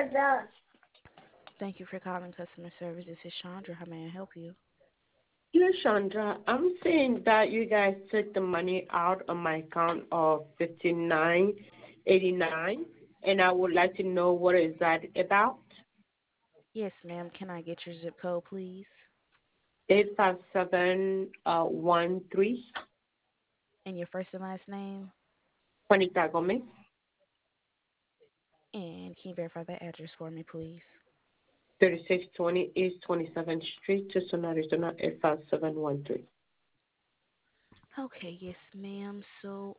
Thank you for calling customer service. This is Chandra. How may I help you? Yes, Chandra. I'm saying that you guys took the money out of my account of 59.89, and I would like to know what is that about. Yes, ma'am. Can I get your zip code, please? 85713. And your first and last name? Juanita Gomez. And can you verify that address for me, please? 3620 East 27th Street, Tucson, Arizona 85713. Okay, yes, ma'am. So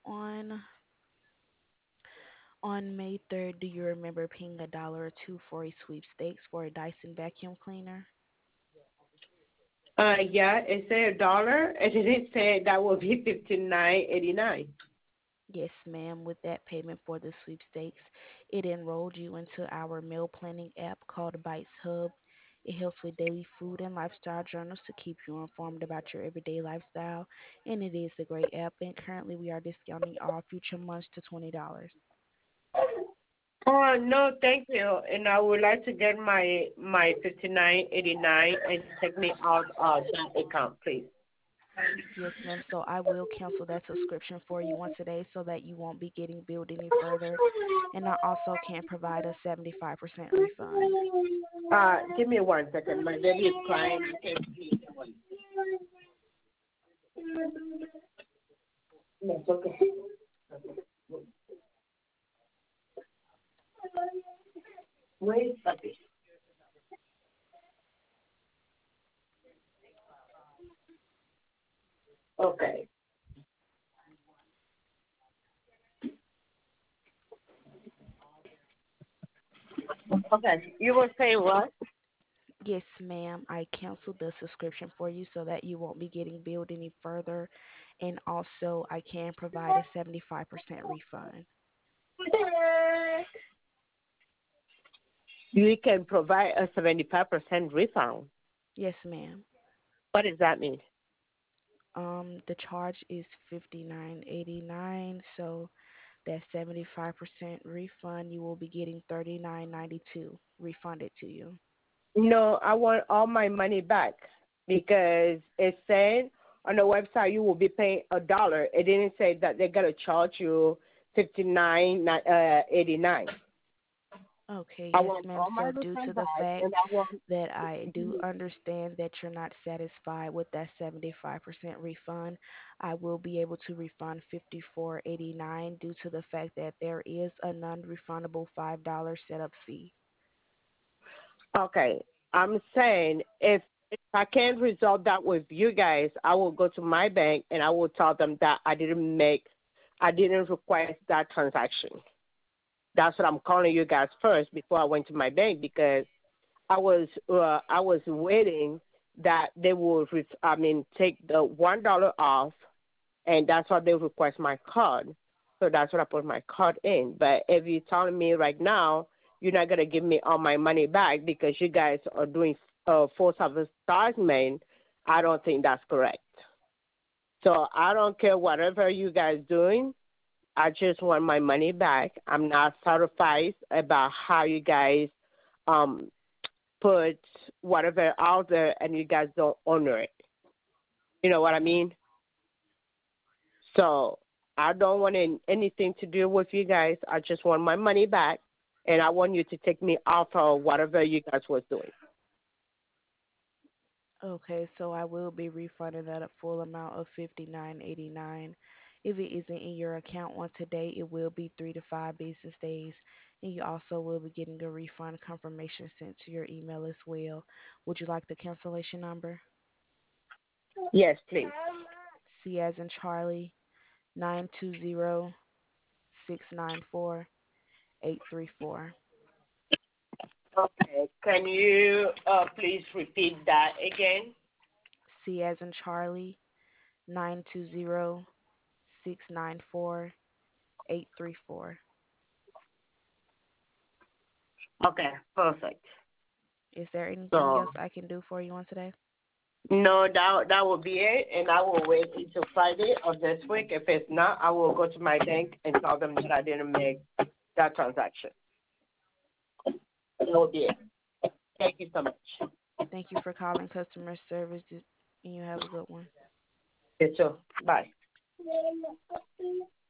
on May 3rd, do you remember paying a dollar or two for a sweepstakes for a Dyson vacuum cleaner? Yeah, it said a dollar, and then it said that will be 59.89. Yes, ma'am. With that payment for the sweepstakes, it enrolled you into our meal planning app called Bites Hub. It helps with daily food and lifestyle journals to keep you informed about your everyday lifestyle, and it is a great app. And currently, we are discounting all future months to $20. Oh no, thank you. And I would like to get my 59.89 and take me out of that account, please. Yes, ma'am. So I will cancel that subscription for you once a day so that you won't be getting billed any further. And I also can provide a 75% refund. Give me 1 second. My baby is crying. I can't see. That's okay. Wait, puppy. Okay. Okay. You were saying what? Yes, ma'am. I canceled the subscription for you so that you won't be getting billed any further. And also, I can provide a 75% refund. You can provide a 75% refund. Yes, ma'am. What does that mean? The charge is $59.89, so that 75% refund you will be getting $39.92 refunded to you. No, I want all my money back because it said on the website you will be paying a dollar. It didn't say that they're gonna charge you 59.89. Okay, I yes, want ma'am. all my So, due to refund the back, fact and I want. that I do understand that you're not satisfied with that 75% refund, I will be able to refund 54.89 due to the fact that there is a non-refundable $5 setup fee. Okay, I'm saying if I can't resolve that with you guys, I will go to my bank and I will tell them that I didn't request that transaction. That's what I'm calling you guys first before I went to my bank because I was waiting that they would take the $1 off, and that's why they request my card. So that's what I put my card in. But if you're telling me right now you're not gonna give me all my money back because you guys are doing false advertisement, I don't think that's correct. So I don't care whatever you guys doing. I just want my money back. I'm not satisfied about how you guys um put whatever out there and you guys don't honor it. You know what I mean? So I don't want anything to do with you guys. I just want my money back, and I want you to take me off of whatever you guys was doing. Okay, so I will be refunding that a full amount of 59.89. If it isn't in your account on today, it will be 3 to 5 business days, and you also will be getting a refund confirmation sent to your email as well. Would you like the cancellation number? Yes, please. C as in Charlie, 920-694-834. Okay. Can you please repeat that again? C as in Charlie, 920-694-834. Okay, perfect. Is there anything So else I can do for you on today? no, that will be it, and I will wait until Friday of this week. If it's not, I will go to my bank and tell them that I didn't make that transaction. Oh dear. Thank you so much. Thank you for calling customer service, and you have a good one. Okay, so bye.